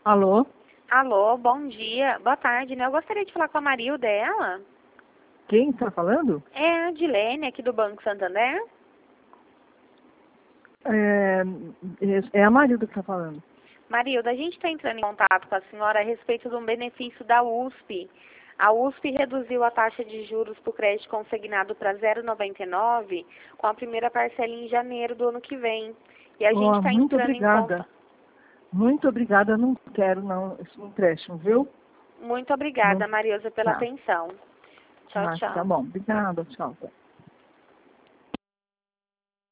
Alô? Alô, bom dia. Boa tarde, né? Eu gostaria de falar com a Marilda, é ela? Quem está falando? É a Dilene, aqui do Banco Santander. É, é a Marilda que está falando. Marilda, a gente está entrando em contato com a senhora a respeito de um benefício da USP. A USP reduziu a taxa de juros para o crédito consignado para 0,99 com a primeira parcela em janeiro do ano que vem. E a gente está Muito entrando em obrigada. contato. Muito obrigada. Eu não quero, não, esse empréstimo, viu? Muito obrigada, Não, Marilda, pela tá. atenção. Tchau, Tá tchau. bom. Obrigada. Tchau.